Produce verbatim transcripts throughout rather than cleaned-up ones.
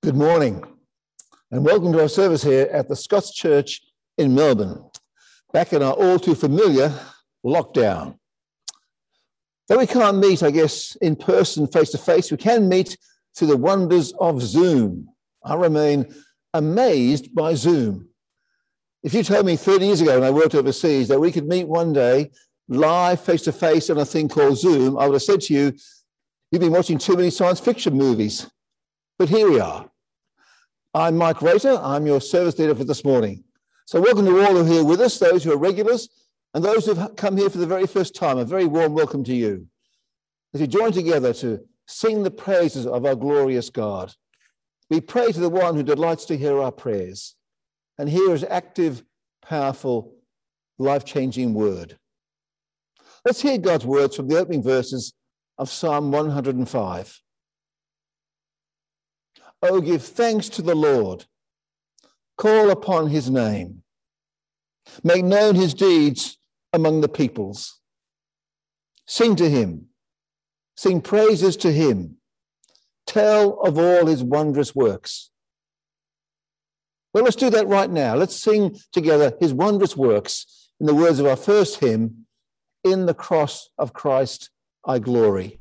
Good morning and welcome to our service here at the Scots Church in Melbourne, back in our all too familiar lockdown. Though we can't meet, I guess, in person, face to face, we can meet through the wonders of Zoom. I remain amazed by Zoom. If you told me thirty years ago when I worked overseas that we could meet one day live face to face on a thing called Zoom, I would have said to you, you've been watching too many science fiction movies. But here we are. I'm Mike Rater. I'm your service leader for this morning. So welcome to all who are here with us, those who are regulars, and those who have come here for the very first time. A very warm welcome to you. As we join together to sing the praises of our glorious God, we pray to the one who delights to hear our prayers and hear his active, powerful, life-changing word. Let's hear God's words from the opening verses of Psalm one hundred five. Oh, give thanks to the Lord. Call upon his name. Make known his deeds among the peoples. Sing to him. Sing praises to him. Tell of all his wondrous works. Well, let's do that right now. Let's sing together his wondrous works in the words of our first hymn, In the Cross of Christ I Glory.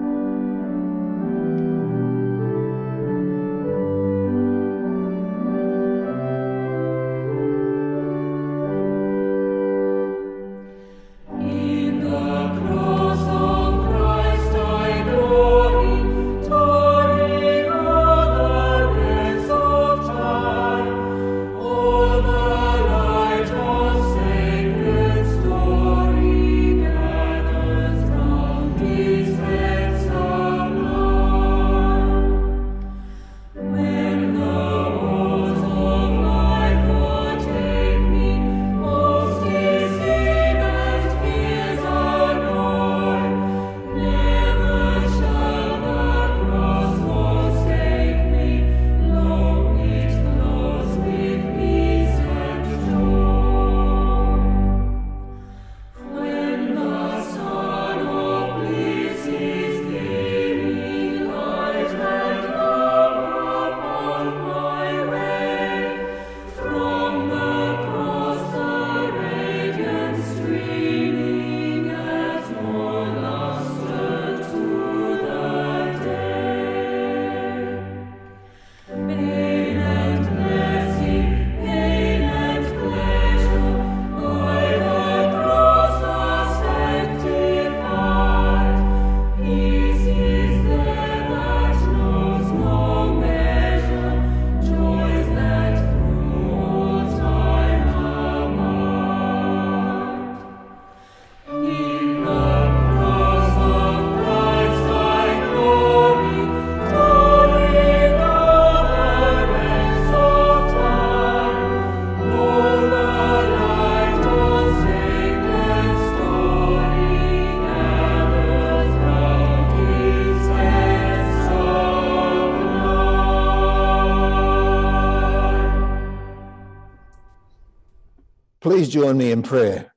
Please join me in prayer.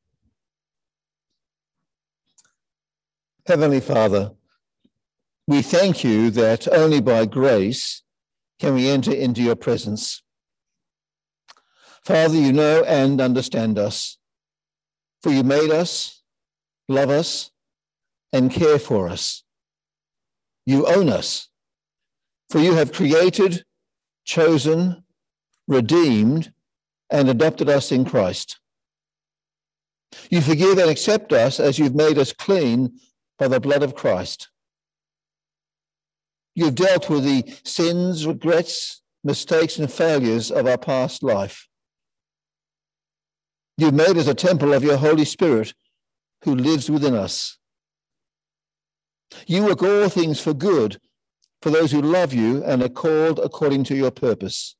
Heavenly Father, we thank you that only by grace can we enter into your presence. Father, you know and understand us, for you made us, love us, and care for us. You own us, for you have created, chosen, redeemed, and adopted us in Christ. You forgive and accept us as you've made us clean by the blood of Christ. You've dealt with the sins, regrets, mistakes, and failures of our past life. You've made us a temple of your Holy Spirit who lives within us. You work all things for good for those who love you and are called according to your purpose.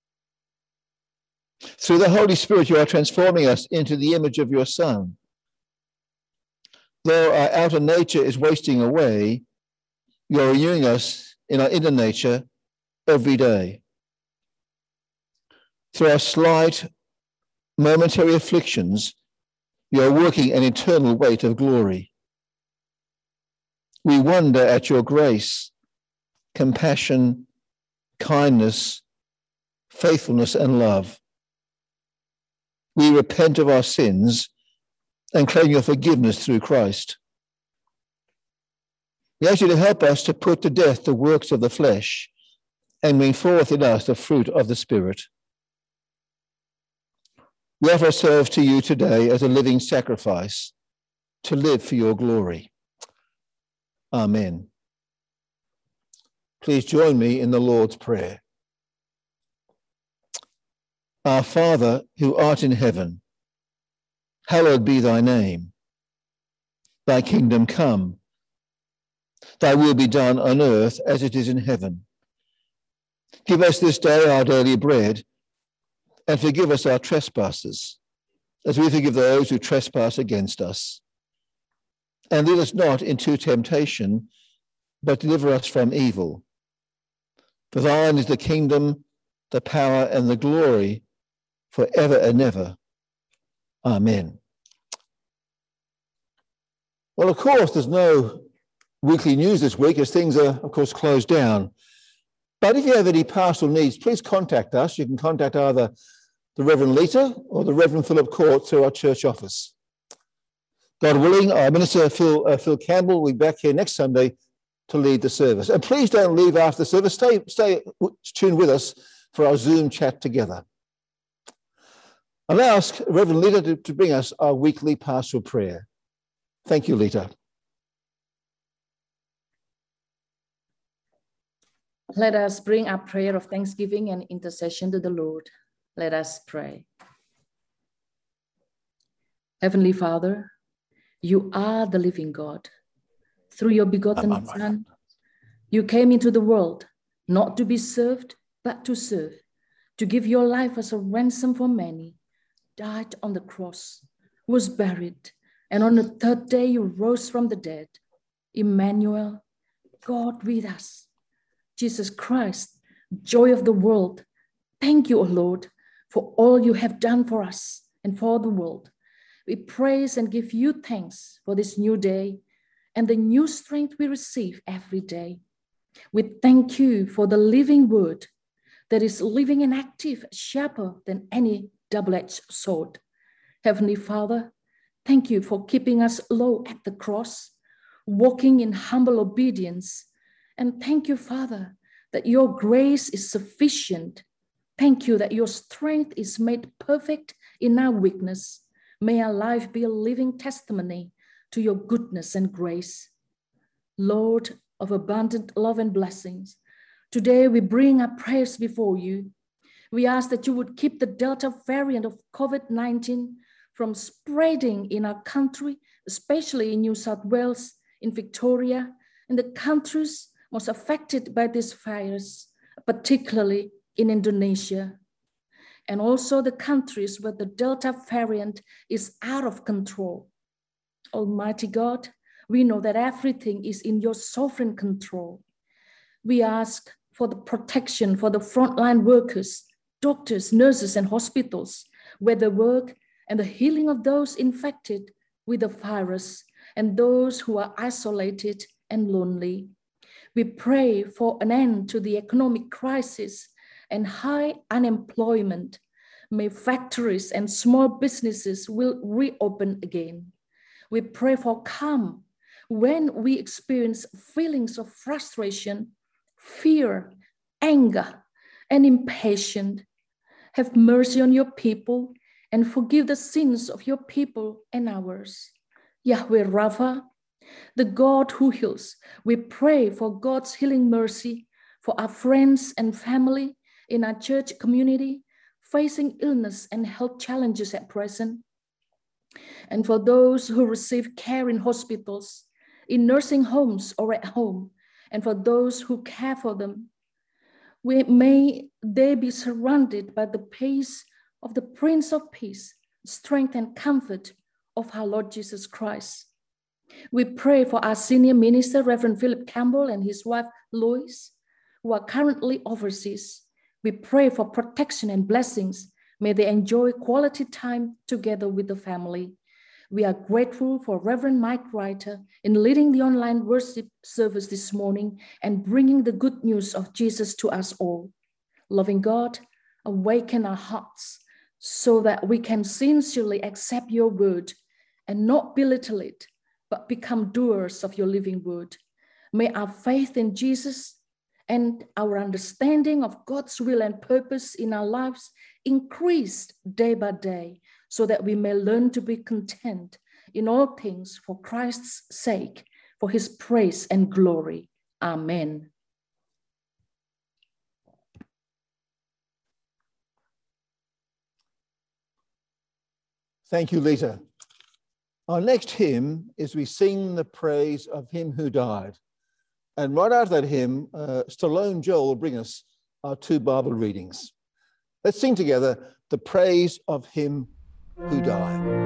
Through the Holy Spirit, you are transforming us into the image of your Son. Though our outer nature is wasting away, you are renewing us in our inner nature every day. Through our slight, momentary afflictions, you are working an eternal weight of glory. We wonder at your grace, compassion, kindness, faithfulness, and love. We repent of our sins and claim your forgiveness through Christ. We ask you to help us to put to death the works of the flesh and bring forth in us the fruit of the Spirit. We offer ourselves to you today as a living sacrifice to live for your glory. Amen. Please join me in the Lord's Prayer. Our Father, who art in heaven, hallowed be thy name. Thy kingdom come. Thy will be done on earth as it is in heaven. Give us this day our daily bread, and forgive us our trespasses, as we forgive those who trespass against us. And lead us not into temptation, but deliver us from evil. For thine is the kingdom, the power, and the glory, forever and ever. Amen. Well, of course, there's no weekly news this week as things are, of course, closed down. But if you have any pastoral needs, please contact us. You can contact either the Reverend Lita or the Reverend Philip Court through our church office. God willing, our Minister Phil, uh, Phil Campbell will be back here next Sunday to lead the service. And please don't leave after the service. Stay, stay tuned with us for our Zoom chat together. I'll now ask Reverend Lita to, to bring us our weekly pastoral prayer. Thank you, Lita. Let us bring our prayer of thanksgiving and intercession to the Lord. Let us pray. Heavenly Father, you are the living God. Through your begotten Amen. Son, you came into the world, not to be served, but to serve, to give your life as a ransom for many, died on the cross, was buried, and on the third day you rose from the dead. Emmanuel, God with us. Jesus Christ, joy of the world, thank you, O Lord, for all you have done for us and for the world. We praise and give you thanks for this new day and the new strength we receive every day. We thank you for the living word that is living and active, sharper than any double-edged sword. Heavenly Father, thank you for keeping us low at the cross, walking in humble obedience. And thank you, Father, that your grace is sufficient. Thank you that your strength is made perfect in our weakness. May our life be a living testimony to your goodness and grace. Lord of abundant love and blessings, today we bring our prayers before you. We ask that you would keep the Delta variant of COVID nineteen from spreading in our country, especially in New South Wales, in Victoria, and the countries most affected by this virus, particularly in Indonesia, and also the countries where the Delta variant is out of control. Almighty God, we know that everything is in your sovereign control. We ask for the protection for the frontline workers, doctors, nurses, and hospitals, where they work, and the healing of those infected with the virus and those who are isolated and lonely. We pray for an end to the economic crisis and high unemployment. May factories and small businesses will reopen again. We pray for calm when we experience feelings of frustration, fear, anger, and impatience. Have mercy on your people and forgive the sins of your people and ours. Yahweh Rapha, the God who heals, we pray for God's healing mercy for our friends and family in our church community facing illness and health challenges at present, and for those who receive care in hospitals, in nursing homes or at home, and for those who care for them. We, may they be surrounded by the peace of the Prince of Peace, strength and comfort of our Lord Jesus Christ. We pray for our senior minister, Reverend Philip Campbell, and his wife, Lois, who are currently overseas. We pray for protection and blessings. May they enjoy quality time together with the family. We are grateful for Reverend Mike Reiter in leading the online worship service this morning and bringing the good news of Jesus to us all. Loving God, awaken our hearts so that we can sincerely accept your word and not belittle it, but become doers of your living word. May our faith in Jesus and our understanding of God's will and purpose in our lives increase day by day, so that we may learn to be content in all things for Christ's sake, for his praise and glory. Amen. Thank you, Lita. Our next hymn is We Sing the Praise of Him Who Died. And right after that hymn, uh, Stallone Joel will bring us our two Bible readings. Let's sing together the praise of Him who died.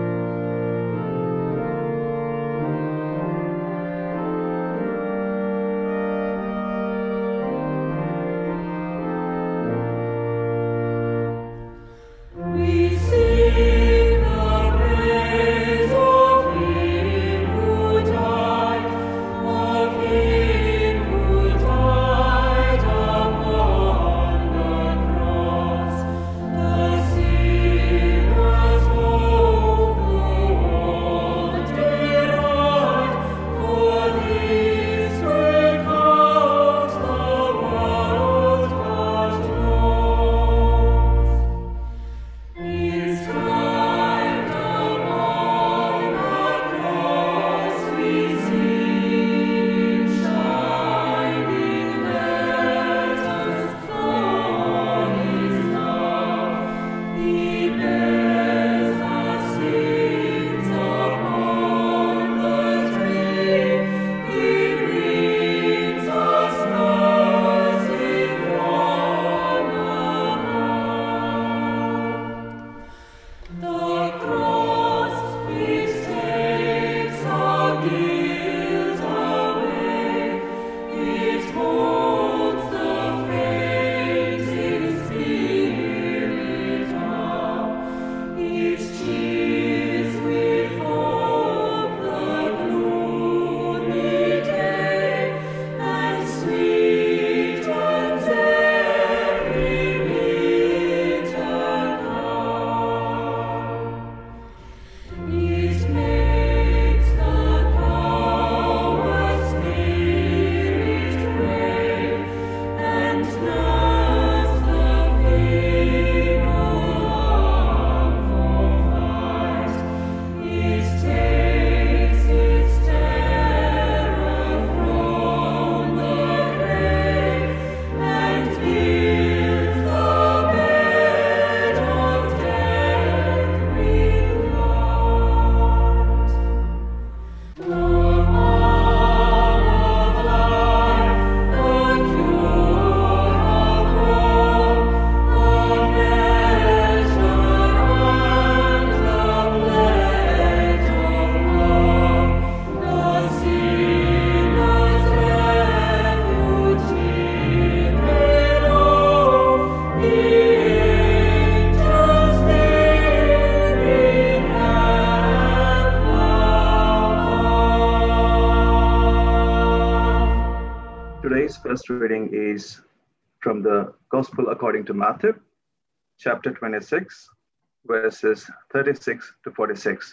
First reading is from the Gospel according to Matthew, chapter twenty-six, verses thirty-six to forty-six.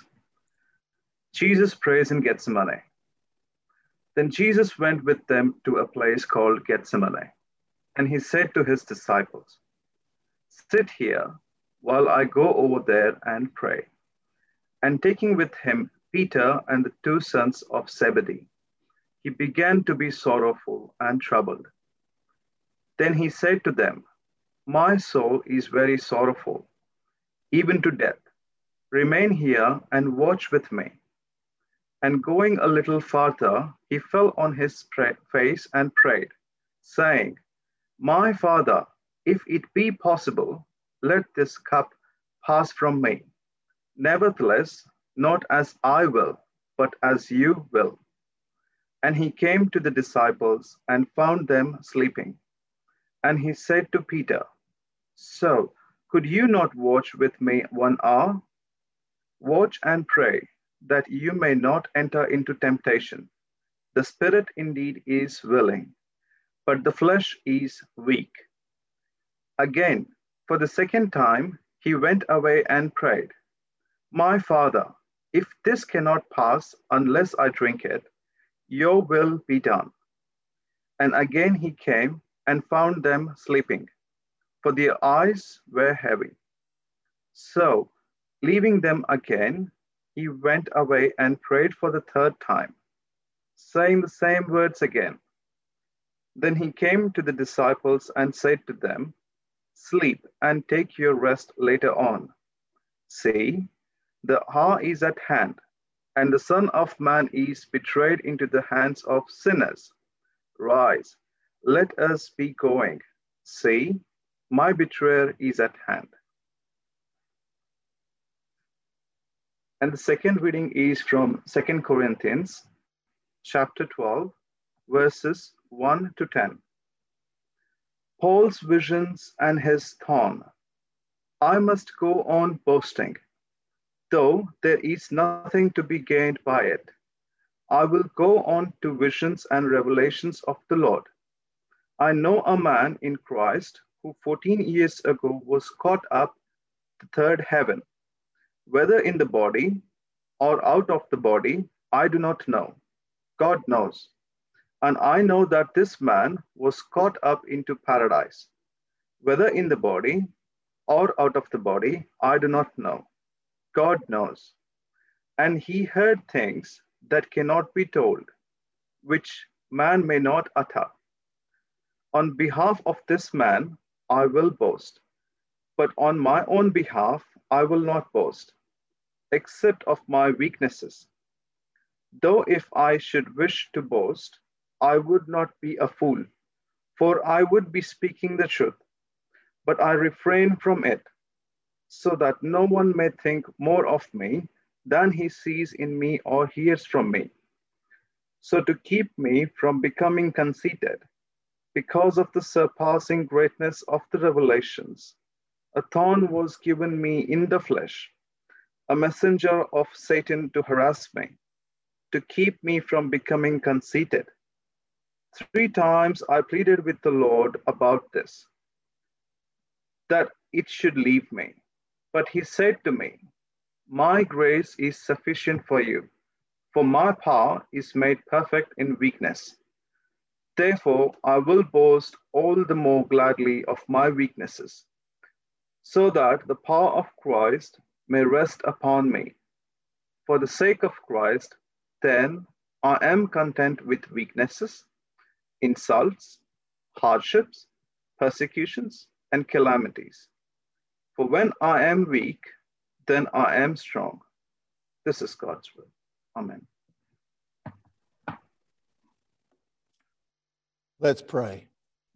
Jesus prays in Gethsemane. Then Jesus went with them to a place called Gethsemane, and he said to his disciples, "Sit here while I go over there and pray." And taking with him Peter and the two sons of Zebedee, he began to be sorrowful and troubled. Then he said to them, "My soul is very sorrowful, even to death. Remain here and watch with me." And going a little farther, he fell on his face and prayed, saying, "My Father, if it be possible, let this cup pass from me. Nevertheless, not as I will, but as you will." And he came to the disciples and found them sleeping. And he said to Peter, "So, could you not watch with me one hour? Watch and pray, that you may not enter into temptation. The spirit indeed is willing, but the flesh is weak. Again, for the second time, he went away and prayed, My Father, if this cannot pass unless I drink it, your will be done. And again he came and found them sleeping, for their eyes were heavy. So, leaving them again, he went away and prayed for the third time, saying the same words again. Then he came to the disciples and said to them, Sleep and take your rest later on. See, the hour is at hand, and the Son of Man is betrayed into the hands of sinners. Rise, let us be going. See, my betrayer is at hand. And the second reading is from Second Corinthians chapter twelve, verses one to ten. Paul's visions and his thorn. I must go on boasting, though there is nothing to be gained by it. I will go on to visions and revelations of the Lord. I know a man in Christ who fourteen years ago was caught up to third heaven. Whether in the body or out of the body, I do not know. God knows. And I know that this man was caught up into paradise. Whether in the body or out of the body, I do not know. God knows. And he heard things that cannot be told, which man may not utter. On behalf of this man, I will boast. But on my own behalf, I will not boast, except of my weaknesses. Though if I should wish to boast, I would not be a fool, for I would be speaking the truth. But I refrain from it, so that no one may think more of me than he sees in me or hears from me. So to keep me from becoming conceited, because of the surpassing greatness of the revelations, a thorn was given me in the flesh, a messenger of Satan to harass me, to keep me from becoming conceited. Three times I pleaded with the Lord about this, that it should leave me. But he said to me, My grace is sufficient for you, for my power is made perfect in weakness. Therefore, I will boast all the more gladly of my weaknesses, so that the power of Christ may rest upon me. For the sake of Christ, then, I am content with weaknesses, insults, hardships, persecutions, and calamities. For when I am weak, then I am strong. This is God's will. Amen. Let's pray.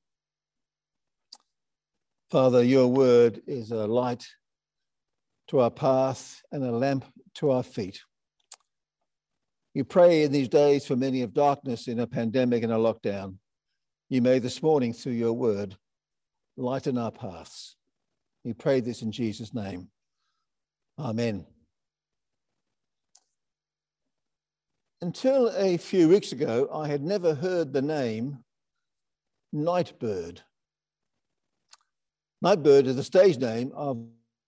Father, your word is a light to our path and a lamp to our feet. You pray in these days for many of darkness in a pandemic and a lockdown. You may this morning, through your word, lighten our paths. We pray this in Jesus' name. Amen. Until a few weeks ago, I had never heard the name Nightbird. Nightbird is the stage name of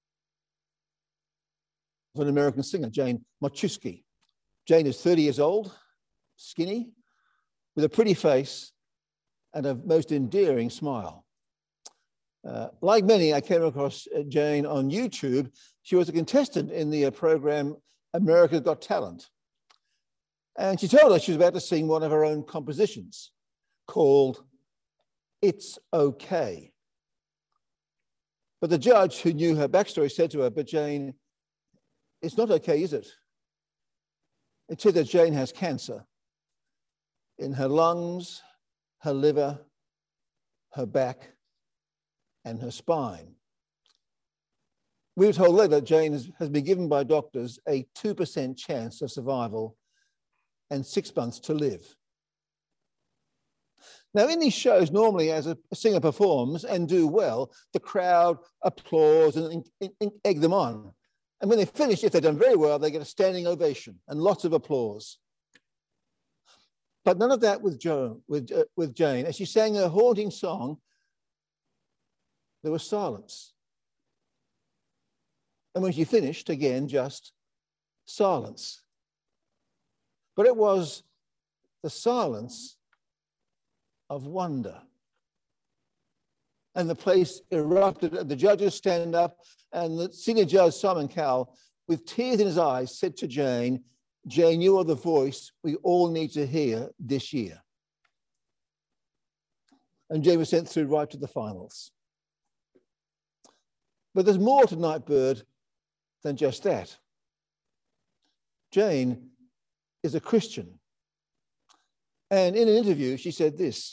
an American singer, Jane Moczewski. Jane is thirty years old, skinny, with a pretty face and a most endearing smile. Uh, like many, I came across Jane on YouTube. She was a contestant in the uh, program America's Got Talent. And she told us she was about to sing one of her own compositions called It's Okay. But the judge, who knew her backstory, said to her, but Jane, it's not okay, is it? It said that Jane has cancer in her lungs, her liver, her back, and her spine. We were told later that Jane has, has been given by doctors a two percent chance of survival and six months to live. Now, in these shows, normally as a singer performs and do well, the crowd applauds and, and, and egg them on. And when they finish, if they've done very well, they get a standing ovation and lots of applause. But none of that with, Joan, with, uh, with Jane. As she sang her haunting song, there was silence. And when she finished, again, just silence. But it was the silence of wonder. And the place erupted. The judges stand up, and the senior judge, Simon Cowell, with tears in his eyes, said to Jane, Jane, you are the voice we all need to hear this year. And Jane was sent through right to the finals. But there's more to Nightbird than just that. Jane is a Christian. And in an interview, she said this,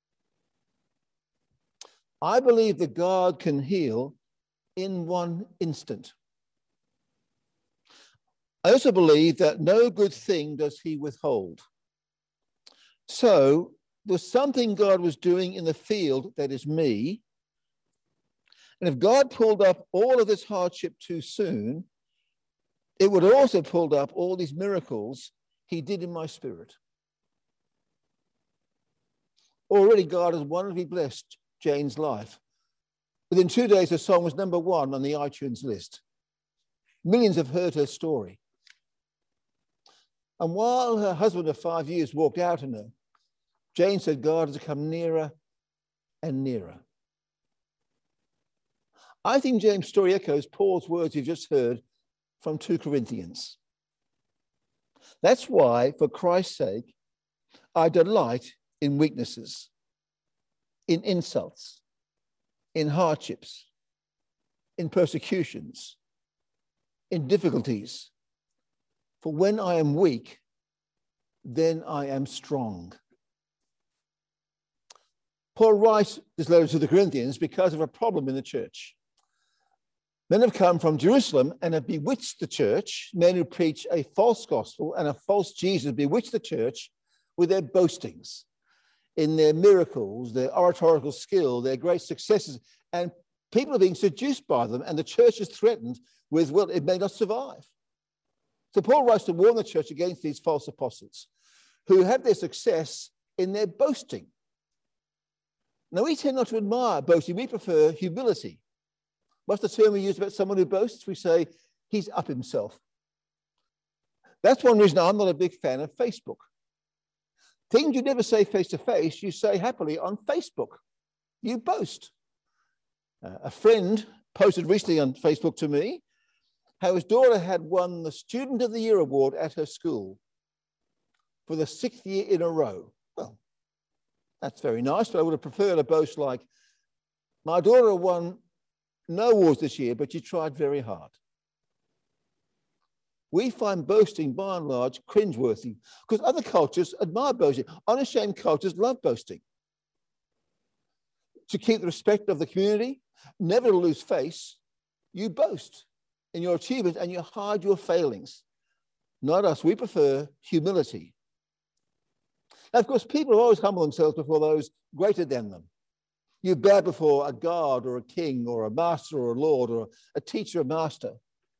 I believe that God can heal in one instant. I also believe that no good thing does he withhold. So there's something God was doing in the field that is me. And if God pulled up all of this hardship too soon, it would also pulled up all these miracles he did in my spirit. Already God has wonderfully blessed Jane's life. Within two days, her song was number one on the iTunes list. Millions have heard her story. And while her husband of five years walked out on her, Jane said God has come nearer and nearer. I think Jane's story echoes Paul's words you've just heard from Second Corinthians. That's why, for Christ's sake, I delight in weaknesses, in insults, in hardships, in persecutions, in difficulties. For when I am weak, then I am strong. Paul writes this letter to the Corinthians because of a problem in the church. Men have come from Jerusalem and have bewitched the church. Men who preach a false gospel and a false Jesus bewitch the church with their boastings in their miracles, their oratorical skill, their great successes. And people are being seduced by them, and the church is threatened with, well, it may not survive. So Paul writes to warn the church against these false apostles who have their success in their boasting. Now, we tend not to admire boasting. We prefer humility. What's the term we use about someone who boasts? We say, he's up himself. That's one reason I'm not a big fan of Facebook. Things you never say face-to-face, you say happily on Facebook. You boast. Uh, a friend posted recently on Facebook to me how his daughter had won the Student of the Year award at her school for the sixth year in a row. Well, that's very nice, but I would have preferred a boast like, my daughter won no awards this year, but she tried very hard. We find boasting, by and large, cringeworthy, because other cultures admire boasting. Unashamed cultures love boasting. To keep the respect of the community, never to lose face, you boast in your achievements and you hide your failings. Not us. We prefer humility. Now, of course, people always humble themselves before those greater than them. You bow before a god or a king or a master or a lord or a teacher or master.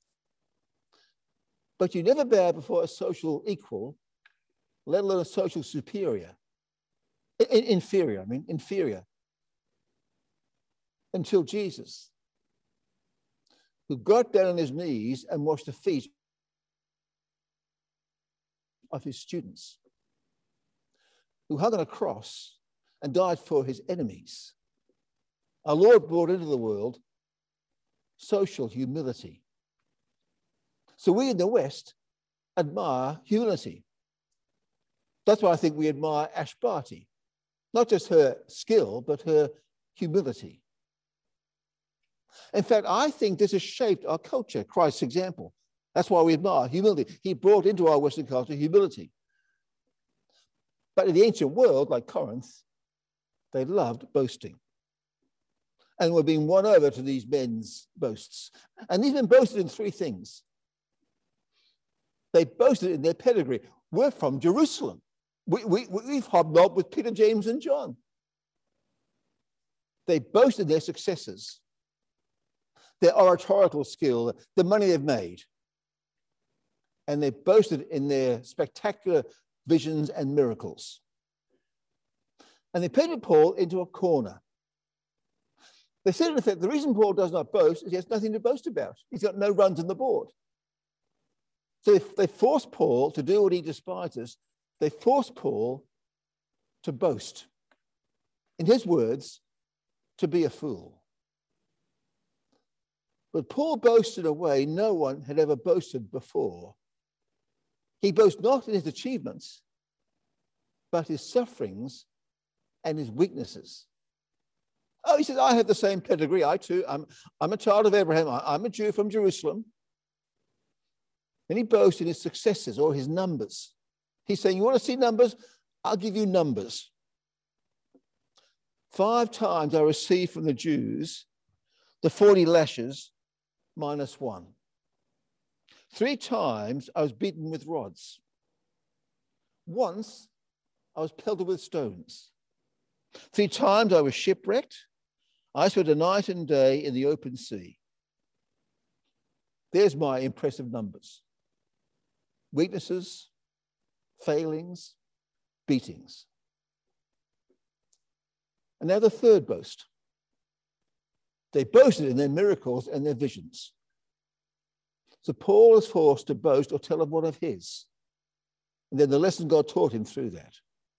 But you never bow before a social equal, let alone a social superior. In, inferior, I mean, inferior. Until Jesus, who got down on his knees and washed the feet of his students, who hung on a cross and died for his enemies. Our Lord brought into the world social humility. So we in the West admire humility. That's why I think we admire Ash Barty. Not just her skill, but her humility. In fact, I think this has shaped our culture, Christ's example. That's why we admire humility. He brought into our Western culture humility. But in the ancient world, like Corinth, they loved boasting. And were being won over to these men's boasts. And these men boasted in three things. They boasted in their pedigree. We're from Jerusalem. We, we, we've hobnobbed with Peter, James, and John. They boasted their successes. their oratorical skill, the money they've made. And they boasted in their spectacular visions and miracles. And they painted Paul into a corner. They said, in effect, the reason Paul does not boast is he has nothing to boast about. He's got no runs on the board. So if they force Paul to do what he despises, they force Paul to boast. In his words, to be a fool. But Paul boasted in a way no one had ever boasted before. He boasts not in his achievements, but his sufferings and his weaknesses. Oh, he says, I have the same pedigree. I too, I'm, I'm a child of Abraham. I, I'm a Jew from Jerusalem. And he boasts in his successes or his numbers. He's saying, you want to see numbers? I'll give you numbers. Five times I received from the Jews the forty lashes minus one. Three times I was beaten with rods. Once I was pelted with stones. Three times I was shipwrecked. I spent a night and day in the open sea. There's my impressive numbers. Weaknesses, failings, beatings. And now the third boast. They boasted in their miracles and their visions. So Paul is forced to boast or tell of one of his. And then the lesson God taught him through that.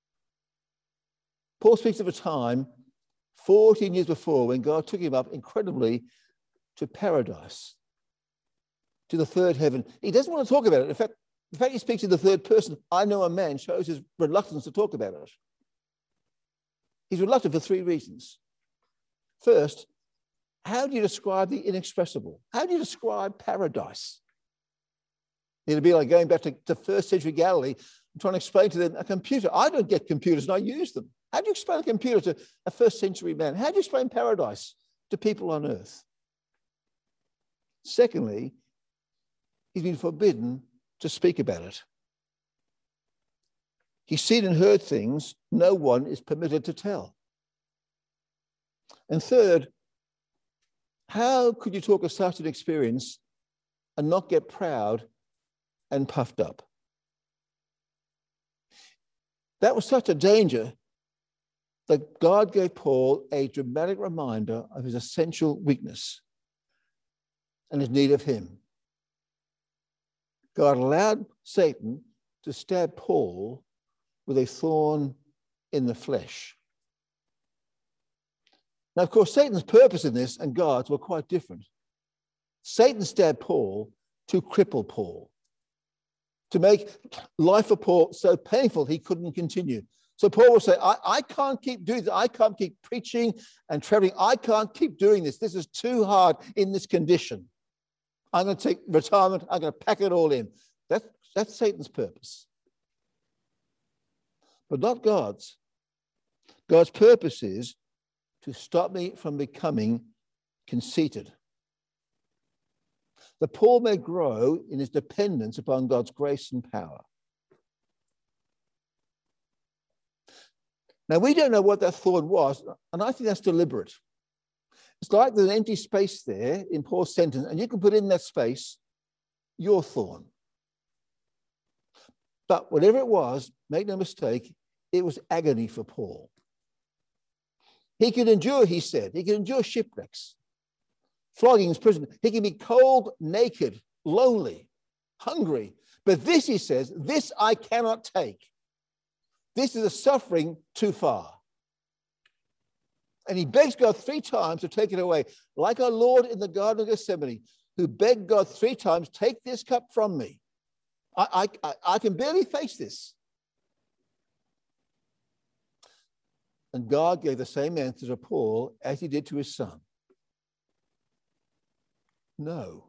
Paul speaks of a time fourteen years before when God took him up incredibly to paradise, to the third heaven. He doesn't want to talk about it. In fact, the fact he speaks in the third person, I know a man, shows his reluctance to talk about it. He's reluctant for three reasons. First, how do you describe the inexpressible? How do you describe paradise? It'd be like going back to, to first century Galilee and trying to explain to them a computer. I don't get computers and I use them. How do you explain a computer to a first century man? How do you explain paradise to people on earth? Secondly, he's been forbidden to speak about it. He's seen and heard things no one is permitted to tell. And third, how could you talk of such an experience and not get proud and puffed up? That was such a danger that God gave Paul a dramatic reminder of his essential weakness and his need of him. God allowed Satan to stab Paul with a thorn in the flesh. Now, of course, Satan's purpose in this and God's were quite different. Satan stabbed Paul to cripple Paul, to make life for Paul so painful he couldn't continue. So Paul will say, I, I can't keep doing this. I can't keep preaching and traveling. I can't keep doing this. This is too hard in this condition. I'm going to take retirement. I'm going to pack it all in. That's, that's Satan's purpose. But not God's. God's purpose is to stop me from becoming conceited. That Paul may grow in his dependence upon God's grace and power. Now, we don't know what that thorn was, and I think that's deliberate. It's like there's an empty space there in Paul's sentence, and you can put in that space your thorn. But whatever it was, make no mistake, it was agony for Paul. He could endure, he said, he could endure shipwrecks, floggings, prison. He can be cold, naked, lonely, hungry. But this, he says, this I cannot take. This is a suffering too far. And he begs God three times to take it away, like our Lord in the Garden of Gethsemane, who begged God three times, take this cup from me. I, I, I can barely face this. And God gave the same answer to Paul as he did to his son. No.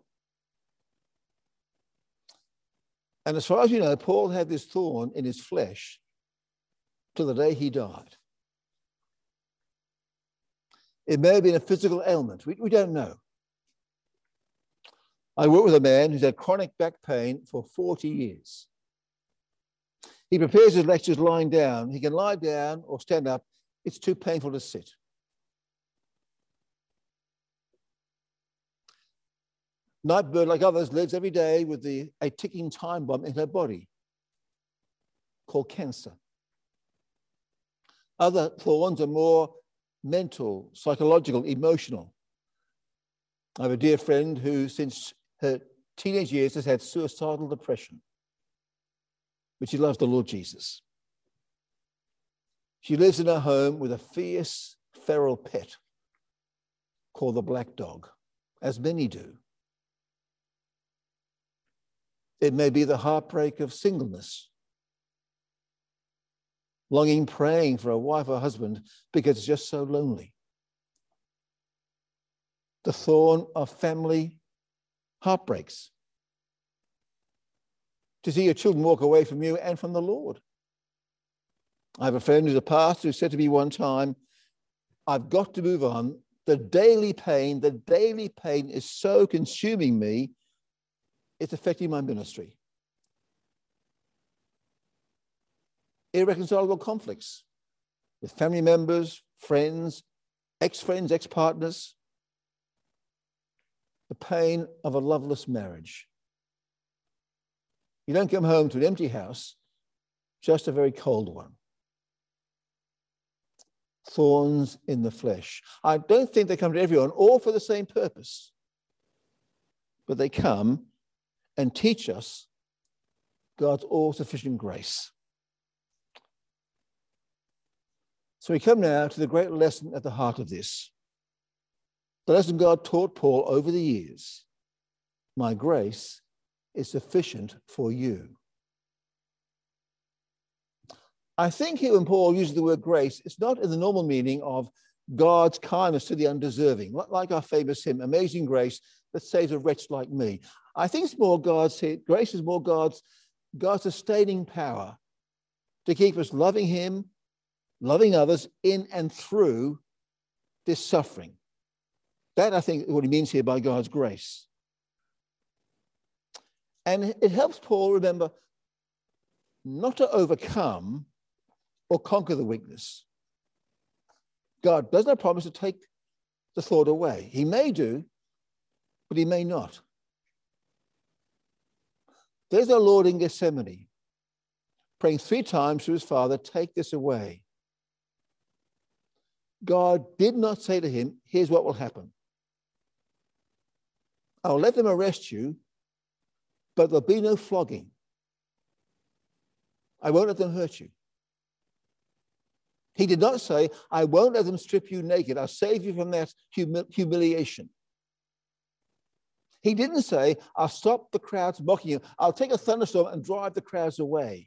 And as far as you know, Paul had this thorn in his flesh till the day he died. It may have been a physical ailment. We, we don't know. I work with a man who's had chronic back pain for forty years. He prepares his lectures lying down. He can lie down or stand up. It's too painful to sit. Nightbird, like others, lives every day with the, a ticking time bomb in her body called cancer. Other thorns are more mental, psychological, emotional. I have a dear friend who, since her teenage years, has had suicidal depression, but she loves the Lord Jesus. She lives in her home with a fierce feral pet called the black dog, as many do. It may be the heartbreak of singleness, longing, praying for a wife or husband because it's just so lonely. The thorn of family heartbreaks. To see your children walk away from you and from the Lord. I have a friend who's a pastor who said to me one time, I've got to move on. The daily pain, the daily pain is so consuming me, it's affecting my ministry. Irreconcilable conflicts with family members, friends, ex-friends, ex-partners. The pain of a loveless marriage. You don't come home to an empty house, just a very cold one. Thorns in the flesh. I don't think they come to everyone, all for the same purpose. But they come and teach us God's all-sufficient grace. So we come now to the great lesson at the heart of this. The lesson God taught Paul over the years. My grace is sufficient for you. I think here when Paul uses the word grace, it's not in the normal meaning of God's kindness to the undeserving, like our famous hymn, Amazing Grace that saves a wretch like me. I think it's more God's, grace is more God's, God's sustaining power to keep us loving him, loving others in and through this suffering. That, I think, is what he means here by God's grace. And it helps Paul remember not to overcome or conquer the weakness. God does not promise to take the thought away. He may do, but he may not. There's our Lord in Gethsemane, praying three times to his Father, take this away. God did not say to him, here's what will happen. I'll let them arrest you, but there'll be no flogging. I won't let them hurt you. He did not say, I won't let them strip you naked. I'll save you from that humi- humiliation. He didn't say, I'll stop the crowds mocking you. I'll take a thunderstorm and drive the crowds away.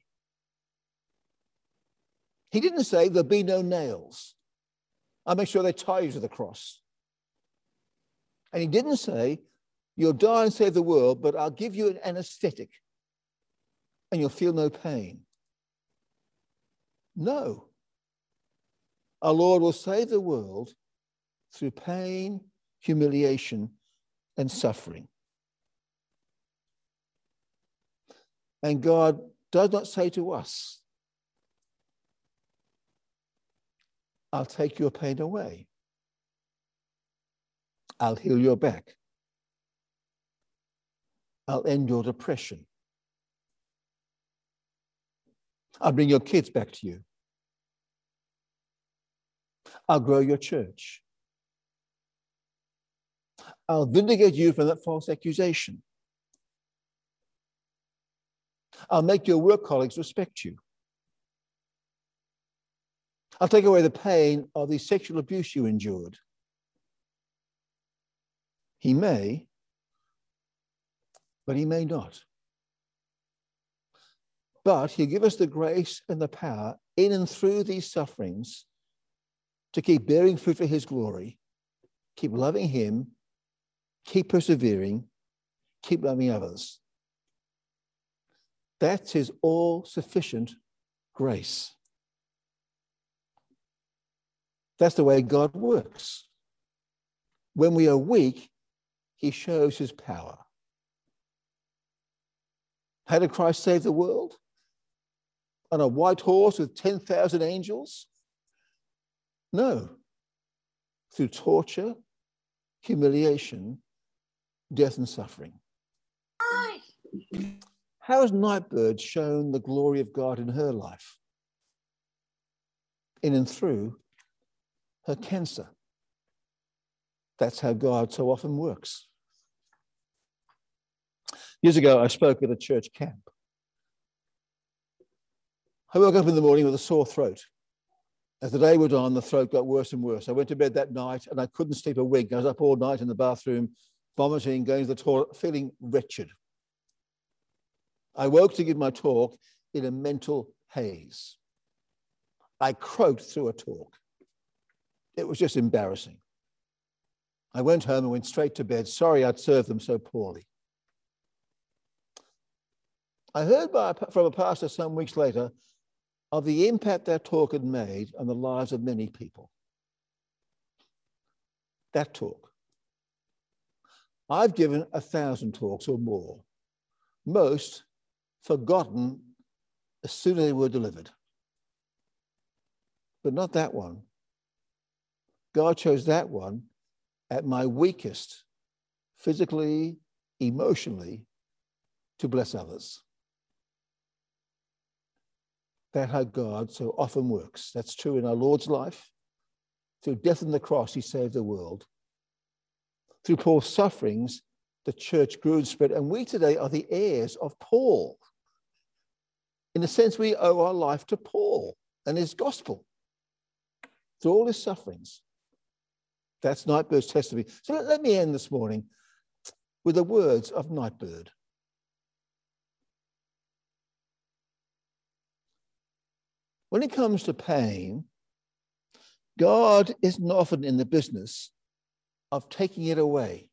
He didn't say, there'll be no nails. I'll make sure they tie you to the cross. And he didn't say, you'll die and save the world, but I'll give you an anesthetic and you'll feel no pain. No. Our Lord will save the world through pain, humiliation, and suffering. And God does not say to us, I'll take your pain away. I'll heal your back. I'll end your depression. I'll bring your kids back to you. I'll grow your church. I'll vindicate you from that false accusation. I'll make your work colleagues respect you. I'll take away the pain of the sexual abuse you endured. He may, but he may not. But he'll give us the grace and the power in and through these sufferings to keep bearing fruit for his glory, keep loving him, keep persevering, keep loving others. That's his all-sufficient grace. That's the way God works. When we are weak, he shows his power. How did Christ save the world? On a white horse with ten thousand angels? No. Through torture, humiliation, death and suffering. How has Nightbird shown the glory of God in her life? In and through her cancer. That's how God so often works. Years ago, I spoke at a church camp. I woke up in the morning with a sore throat. As the day went on, the throat got worse and worse. I went to bed that night and I couldn't sleep a wink. I was up all night in the bathroom, vomiting, going to the toilet, feeling wretched. I woke to give my talk in a mental haze. I croaked through a talk. It was just embarrassing. I went home and went straight to bed. Sorry I'd served them so poorly. I heard by, from a pastor some weeks later of the impact that talk had made on the lives of many people. That talk. I've given a thousand talks or more, most forgotten as soon as they were delivered. But not that one. God chose that one at my weakest, physically, emotionally, to bless others. That's how God so often works. That's true in our Lord's life. Through death on the cross, he saved the world. Through Paul's sufferings, the church grew and spread, and we today are the heirs of Paul. In a sense, we owe our life to Paul and his gospel. Through all his sufferings. That's Nightbird's testimony. So let, let me end this morning with the words of Nightbird. When it comes to pain, God isn't often in the business of taking it away.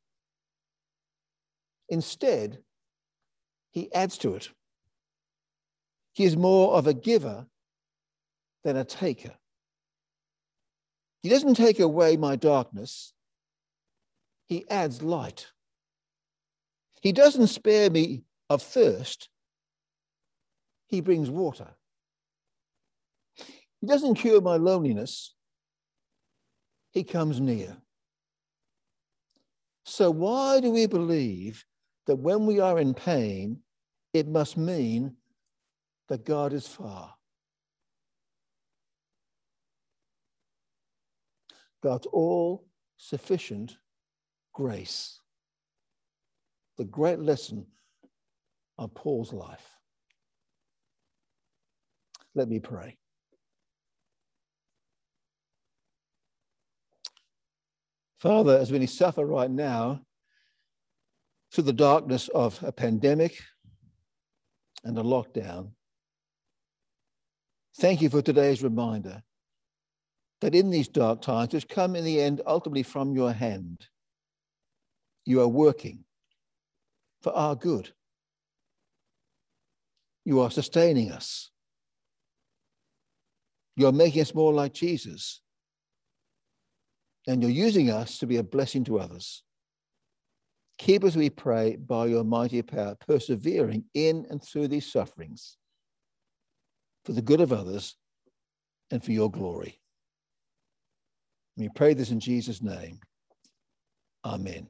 Instead, he adds to it. He is more of a giver than a taker. He doesn't take away my darkness. He adds light. He doesn't spare me of thirst. He brings water. He doesn't cure my loneliness. He comes near. So why do we believe that when we are in pain, it must mean that God is far? God's all-sufficient grace. The great lesson of Paul's life. Let me pray. Father, as we suffer right now through the darkness of a pandemic and a lockdown, thank you for today's reminder that in these dark times, which come in the end ultimately from your hand, you are working for our good. You are sustaining us. You are making us more like Jesus. And you're using us to be a blessing to others. Keep us, we pray, by your mighty power, persevering in and through these sufferings for the good of others and for your glory. We pray this in Jesus' name. Amen.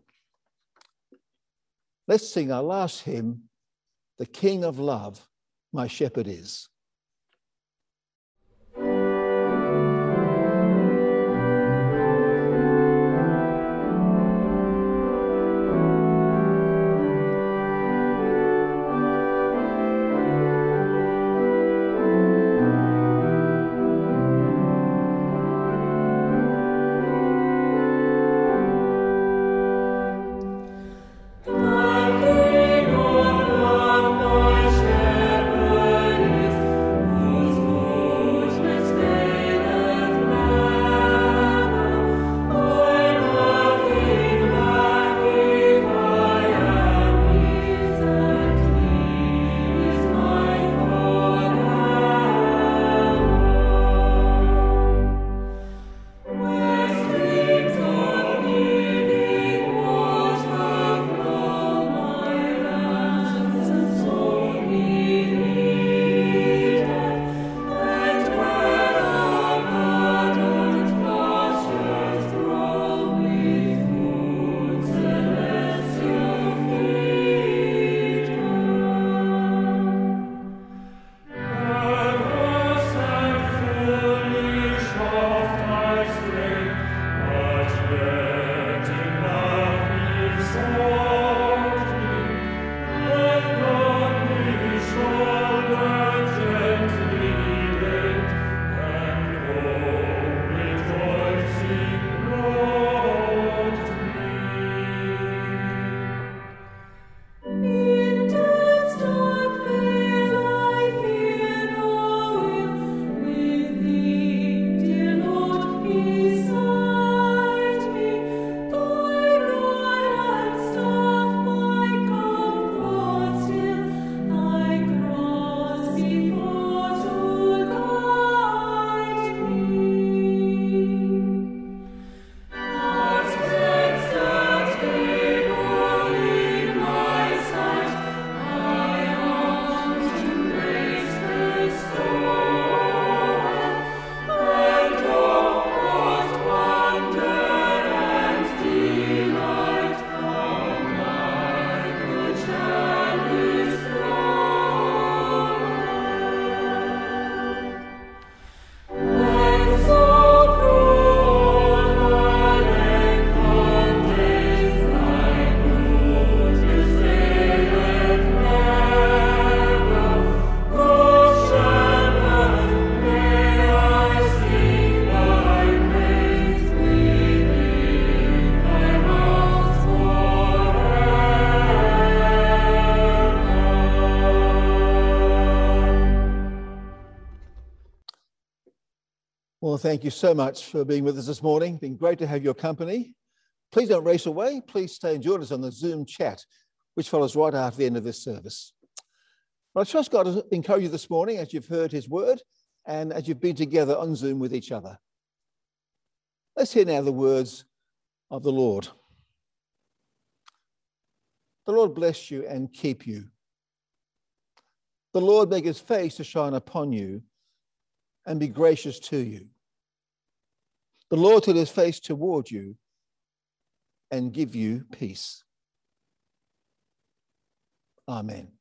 Let's sing our last hymn, The King of Love, My Shepherd Is. The King of Love, my shepherd is. Well, thank you so much for being with us this morning. It's been great to have your company. Please don't race away. Please stay and join us on the Zoom chat, which follows right after the end of this service. But I trust God has encouraged you this morning as you've heard his word and as you've been together on Zoom with each other. Let's hear now the words of the Lord. The Lord bless you and keep you. The Lord make his face to shine upon you and be gracious to you. The Lord turn his face toward you and give you peace. Amen.